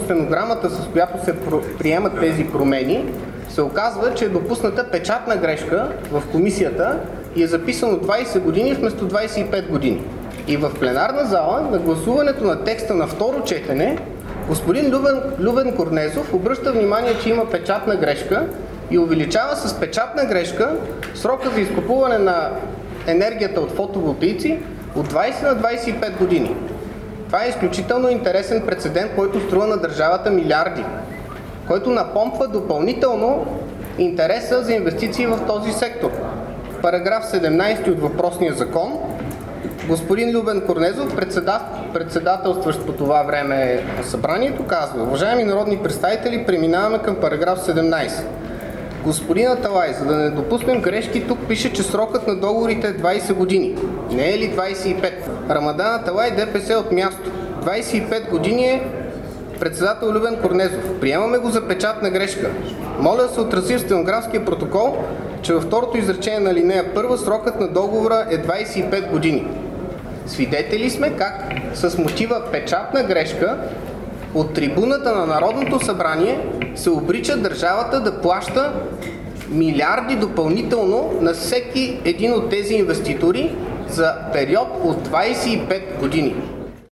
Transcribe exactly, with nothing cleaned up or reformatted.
стенограмата, с която се приемат тези промени, се оказва, че е допусната печатна грешка в комисията и е записано двайсет години вместо двайсет и пет години. И в пленарна зала на гласуването на текста на второ четене господин Любен, Любен Корнезов обръща внимание, че има печатна грешка и увеличава с печатна грешка срока за изкупуване на енергията от фотоволтаици от двайсет на двайсет и пет години. Това е изключително интересен прецедент, който струва на държавата милиарди, който напомпва допълнително интереса за инвестиции в този сектор. В параграф седемнайсети от въпросния закон господин Любен Корнезов, председателстващ по това време на събранието, казва: уважаеми народни представители, преминаваме към параграф седемнайсет. Господин Аталай, за да не допуснем грешки, тук пише, че срокът на договорите е двайсет години. Не е ли двайсет и пет? Рамадан Аталай, ДПС от място. двайсет и пет години е председател Любен Корнезов. Приемаме го за печатна грешка. Моля да се отрази в стенографския протокол, че във второто изречение на алинея първа срокът на договора е двайсет и пет години. Свидетели сме как с мотива печатна грешка от трибуната на Народното събрание се обрича държавата да плаща милиарди допълнително на всеки един от тези инвеститори за период от двайсет и пет години.